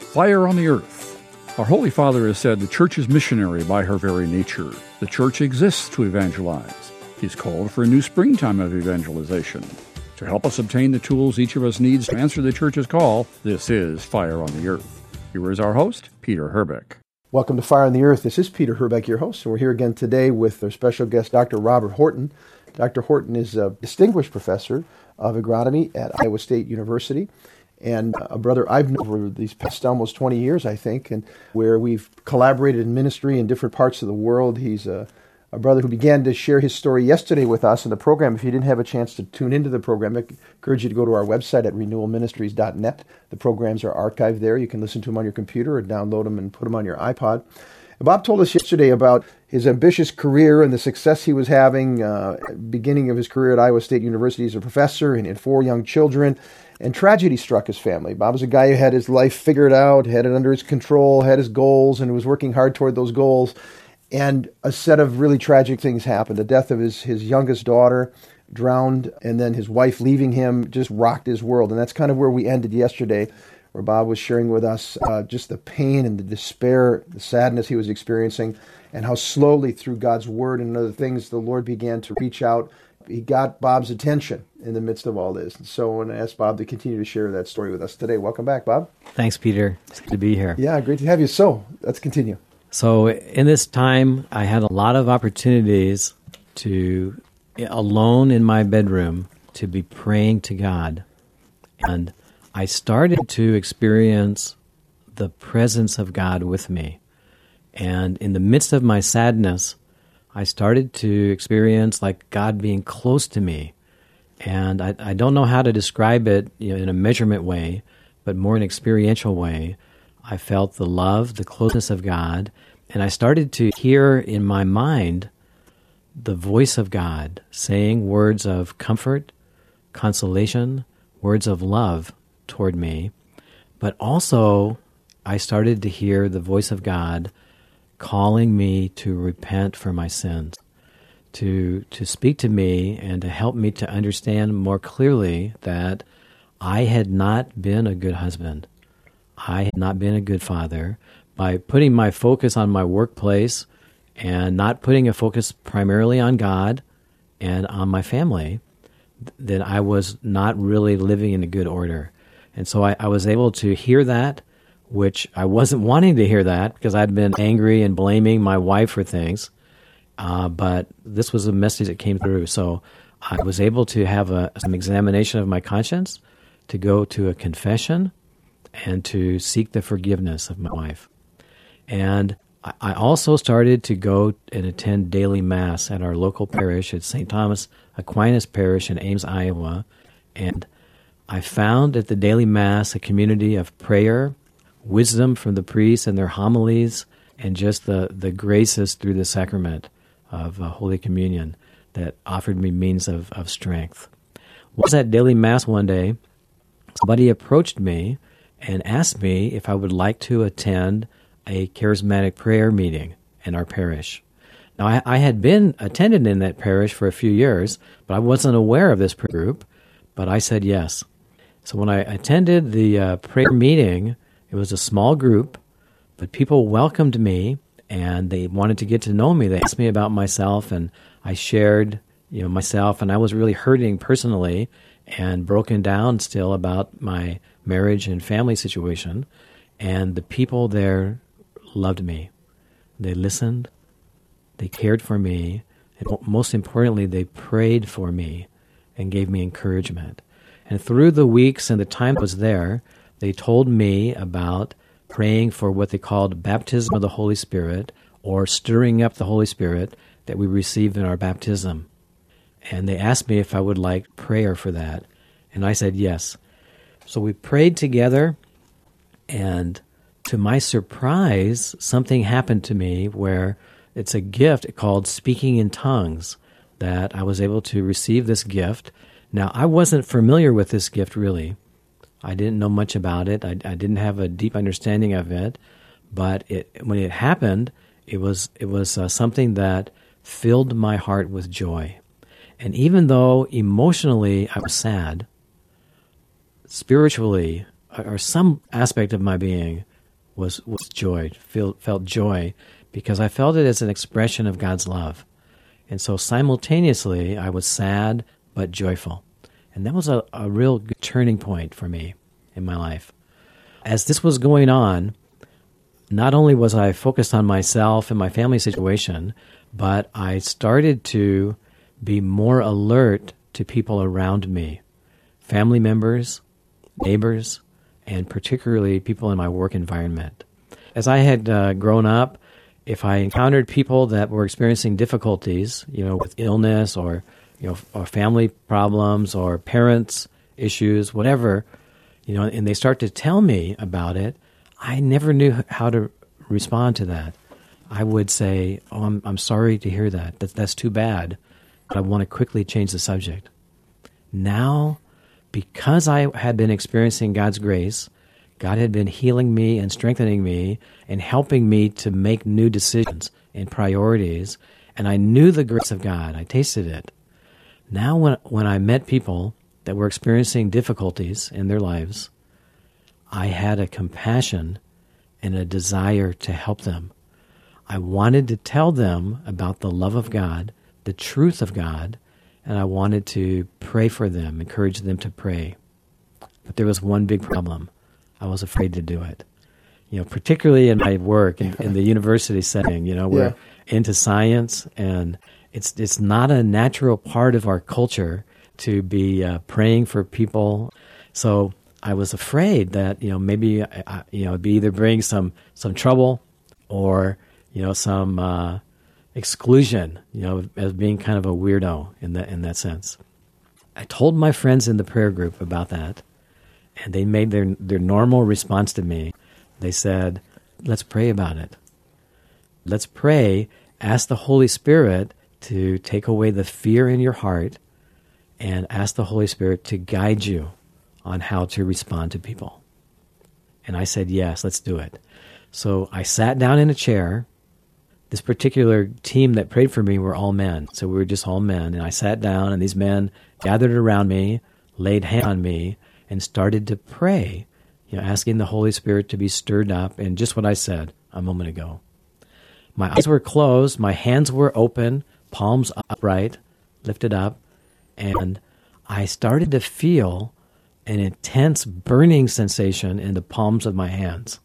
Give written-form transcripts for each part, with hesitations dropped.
Fire on the Earth. Our Holy Father has said the Church is missionary by her very nature. The Church exists to evangelize. He's called for a new springtime of evangelization. To help us obtain the tools each of us needs to answer the Church's call, this is Fire on the Earth. Here is our host, Peter Herbeck. Welcome to Fire on the Earth. This is Peter Herbeck, your host, and we're here again today with our special guest, Dr. Robert Horton. Dr. Horton is a distinguished professor of agronomy at Iowa State University, and a brother I've known over these past almost 20 years, I think, and where we've collaborated in ministry in different parts of the world. He's a brother who began to share his story yesterday with us in the program. If you didn't have a chance to tune into the program, I encourage you to go to our website at renewalministries.net. The programs are archived there. You can listen to them on your computer or download them and put them on your iPod. And Bob told us yesterday about his ambitious career and the success he was having, beginning of his career at Iowa State University as a professor and 4 young children. And tragedy struck his family. Bob was a guy who had his life figured out, had it under his control, had his goals, and was working hard toward those goals. And a set of really tragic things happened. The death of his youngest daughter, drowned, and then his wife leaving him just rocked his world. And that's kind of where we ended yesterday, where Bob was sharing with us just the pain and the despair, the sadness he was experiencing, and how slowly through God's Word and other things the Lord began to reach out. He got Bob's attention in the midst of all this. And so I want to ask Bob to continue to share that story with us today. Welcome back, Bob. Thanks, Peter. It's good to be here. Yeah, great to have you. So let's continue. So in this time, I had a lot of opportunities to, alone in my bedroom, to be praying to God. And I started to experience the presence of God with me. And in the midst of my sadness, I started to experience like God being close to me. And I don't know how to describe it in a measurement way, but more an experiential way. I felt the love, the closeness of God, and I started to hear in my mind the voice of God saying words of comfort, consolation, words of love toward me. But also, I started to hear the voice of God calling me to repent for my sins, to speak to me and to help me to understand more clearly that I had not been a good husband. I had not been a good father. By putting my focus on my workplace and not putting a focus primarily on God and on my family, then I was not really living in a good order. And so I was able to hear that, which I wasn't wanting to hear that because I'd been angry and blaming my wife for things. But this was a message that came through. So I was able to have some examination of my conscience, to go to a confession, and to seek the forgiveness of my wife. And I also started to go and attend daily Mass at our local parish at St. Thomas Aquinas Parish in Ames, Iowa. And I found at the daily Mass a community of prayer, wisdom from the priests and their homilies, and just the graces through the sacrament of Holy Communion that offered me means of strength. Was at daily Mass one day, somebody approached me and asked me if I would like to attend a charismatic prayer meeting in our parish. Now, I had been attending in that parish for a few years, but I wasn't aware of this prayer group, but I said yes. So when I attended the prayer meeting, it was a small group, but people welcomed me, and they wanted to get to know me. They asked me about myself, and I shared myself, and I was really hurting personally and broken down still about my marriage and family situation, and the people there loved me. They listened, they cared for me, and most importantly, they prayed for me and gave me encouragement. And through the weeks and the time I was there, they told me about praying for what they called baptism of the Holy Spirit, or stirring up the Holy Spirit that we receive in our baptism. And they asked me if I would like prayer for that. And I said yes. So we prayed together, and to my surprise, something happened to me where it's a gift called speaking in tongues, that I was able to receive this gift. Now, I wasn't familiar with this gift, really. I didn't know much about it. I didn't have a deep understanding of it. But when it happened, it was something that filled my heart with joy. And even though emotionally I was sad, spiritually, or some aspect of my being was joy, felt joy, because I felt it as an expression of God's love. And so simultaneously, I was sad but joyful. And that was a real good turning point for me in my life. As this was going on, not only was I focused on myself and my family situation, but I started to be more alert to people around me, family members, neighbors, and particularly people in my work environment. As I had grown up, if I encountered people that were experiencing difficulties, with illness or family problems or parents' issues, whatever, and they start to tell me about it, I never knew how to respond to that. I would say, "Oh, I'm sorry to hear that. That's too bad. But I want to quickly change the subject." Now, because I had been experiencing God's grace, God had been healing me and strengthening me and helping me to make new decisions and priorities, and I knew the grace of God. I tasted it. Now when I met people that were experiencing difficulties in their lives, I had a compassion and a desire to help them. I wanted to tell them about the love of God, the truth of God, and I wanted to pray for them, encourage them to pray. But there was one big problem. I was afraid to do it. Particularly in my work in the university setting, we're into science, and it's not a natural part of our culture to be praying for people. So I was afraid that, maybe, it'd be either bring some trouble or, some exclusion, as being kind of a weirdo in that sense. I told my friends in the prayer group about that, and they made their normal response to me. They said, "Let's pray about it. Let's pray, ask the Holy Spirit to take away the fear in your heart, and ask the Holy Spirit to guide you on how to respond to people." And I said, "Yes, let's do it." So I sat down in a chair. This particular team that prayed for me were all men. So we were just all men. And I sat down, and these men gathered around me, laid hands on me, and started to pray, asking the Holy Spirit to be stirred up, and just what I said a moment ago. My eyes were closed, my hands were open, palms upright, lifted up, and I started to feel an intense burning sensation in the palms of my hands.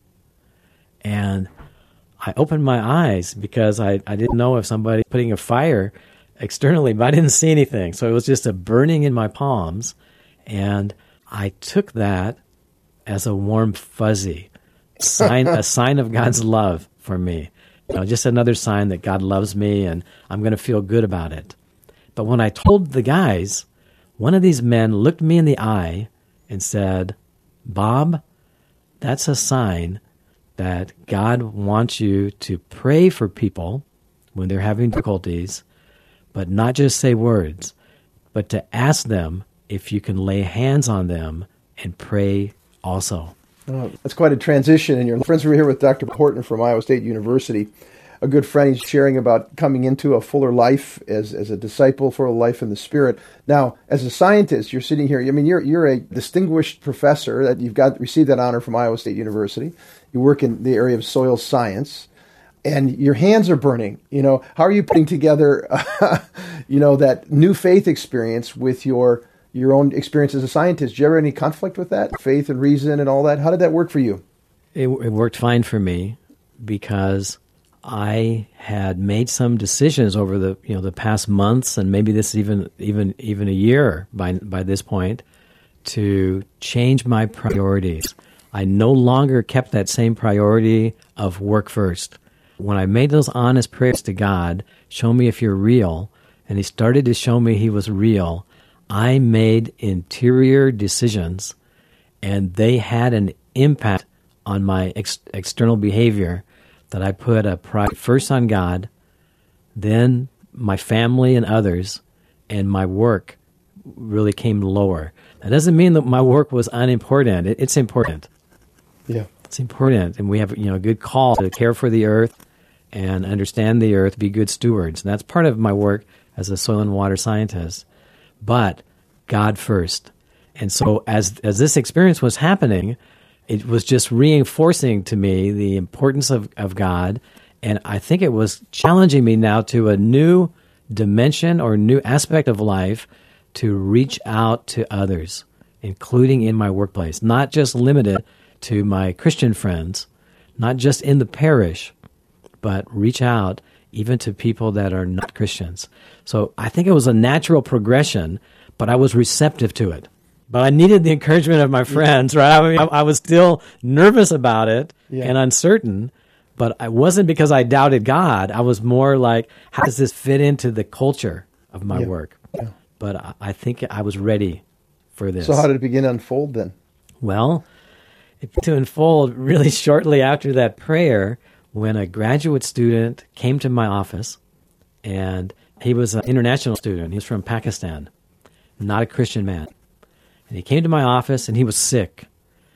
And I opened my eyes because I didn't know if somebody putting a fire externally, but I didn't see anything. So it was just a burning in my palms, and I took that as a warm fuzzy sign, a sign of God's love for me. Just another sign that God loves me, and I'm going to feel good about it. But when I told the guys, one of these men looked me in the eye and said, "Bob, that's a sign that God wants you to pray for people when they're having difficulties, but not just say words, but to ask them if you can lay hands on them and pray also." Oh, that's quite a transition. And your friends were here with Dr. Horton from Iowa State University, a good friend. He's sharing about coming into a fuller life as a disciple, for a life in the Spirit. Now, as a scientist, you're sitting here. I mean, you're a distinguished professor that received that honor from Iowa State University. You work in the area of soil science, and your hands are burning. How are you putting together, that new faith experience with your own experience as a scientist? Did you ever have any conflict with that, faith and reason and all that? How did that work for you? It worked fine for me because I had made some decisions over the past months, and maybe this even a year by this point, to change my priorities. I no longer kept that same priority of work first. When I made those honest prayers to God, show me if you're real, and He started to show me He was real, I made interior decisions, and they had an impact on my external behavior, that I put a priority first on God, then my family and others, and my work really came lower. That doesn't mean that my work was unimportant. It's important. Yeah, it's important, and we have a good call to care for the earth and understand the earth, be good stewards, and that's part of my work as a soil and water scientist. But God first. And so as this experience was happening, it was just reinforcing to me the importance of God. And I think it was challenging me now to a new dimension or new aspect of life to reach out to others, including in my workplace, not just limited to my Christian friends, not just in the parish, but reach out even to people that are not Christians. So I think it was a natural progression, but I was receptive to it. But I needed the encouragement of my friends, right? I mean, I was still nervous about it and uncertain, but it wasn't because I doubted God. I was more like, how does this fit into the culture of my work? Yeah. But I think I was ready for this. So how did it begin to unfold then? Well, it began to unfold really shortly after that prayer when a graduate student came to my office, and he was an international student. He was from Pakistan, not a Christian man. And he came to my office, and he was sick.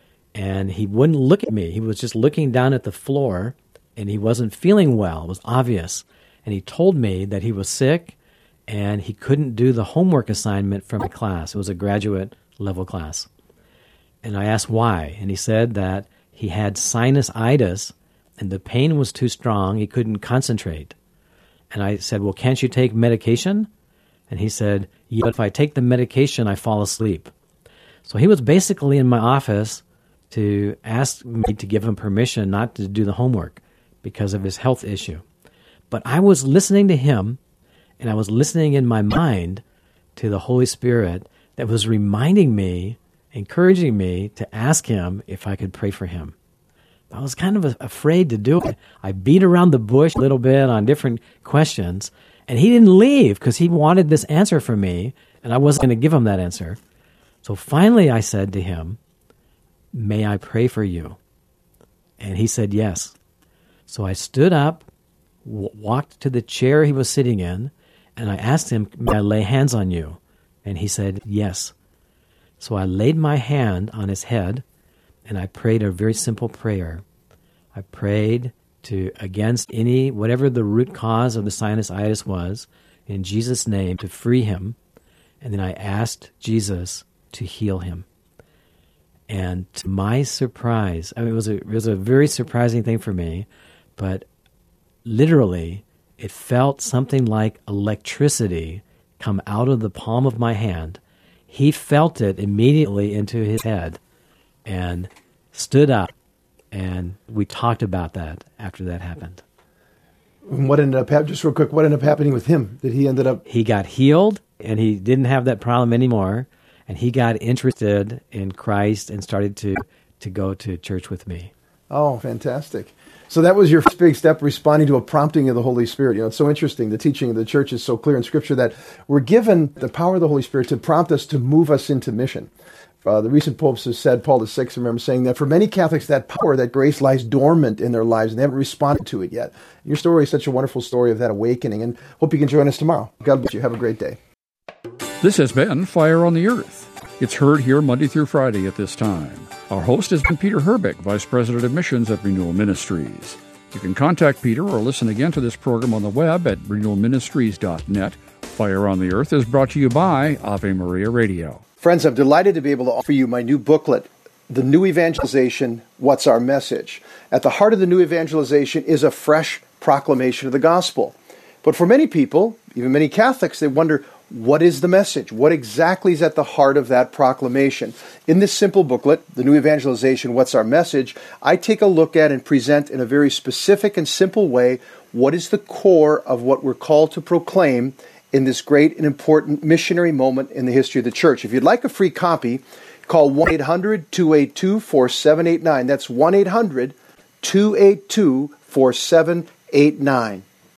And he wouldn't look at me. He was just looking down at the floor, and he wasn't feeling well. It was obvious. And he told me that he was sick, and he couldn't do the homework assignment from my class. It was a graduate-level class. And I asked why. And he said that he had sinusitis, and the pain was too strong. He couldn't concentrate. And I said, well, can't you take medication? And he said, yeah, if I take the medication, I fall asleep. So he was basically in my office to ask me to give him permission not to do the homework because of his health issue. But I was listening to him, and I was listening in my mind to the Holy Spirit that was reminding me, encouraging me to ask him if I could pray for him. I was kind of afraid to do it. I beat around the bush a little bit on different questions, and he didn't leave because he wanted this answer from me, and I wasn't going to give him that answer. So finally I said to him, may I pray for you? And he said yes. So I stood up, walked to the chair he was sitting in, and I asked him, may I lay hands on you? And he said yes. So I laid my hand on his head, and I prayed a very simple prayer. I prayed against whatever the root cause of the sinusitis was, in Jesus' name, to free him. And then I asked Jesus to heal him. And to my surprise, I mean, it was a very surprising thing for me, but literally, it felt something like electricity come out of the palm of my hand. He felt it immediately into his head and stood up, and we talked about that after that happened. And what ended up happening? Just real quick, what ended up happening with him? He got healed, and he didn't have that problem anymore, and he got interested in Christ and started to go to church with me. Oh, fantastic. So that was your first big step, responding to a prompting of the Holy Spirit. You know, it's so interesting. The teaching of the church is so clear in Scripture that we're given the power of the Holy Spirit to prompt us, to move us into mission. The recent popes have said, Paul VI, I remember saying that for many Catholics, that power, that grace lies dormant in their lives, and they haven't responded to it yet. Your story is such a wonderful story of that awakening, and hope you can join us tomorrow. God bless you. Have a great day. This has been Fire on the Earth. It's heard here Monday through Friday at this time. Our host has been Peter Herbeck, Vice President of Missions at Renewal Ministries. You can contact Peter or listen again to this program on the web at renewalministries.net. Fire on the Earth is brought to you by Ave Maria Radio. Friends, I'm delighted to be able to offer you my new booklet, The New Evangelization, What's Our Message? At the heart of the new evangelization is a fresh proclamation of the gospel. But for many people, even many Catholics, they wonder, what is the message? What exactly is at the heart of that proclamation? In this simple booklet, The New Evangelization, What's Our Message?, I take a look at and present in a very specific and simple way what is the core of what we're called to proclaim in this great and important missionary moment in the history of the church. If you'd like a free copy, call 1-800-282-4789. That's 1-800-282-4789.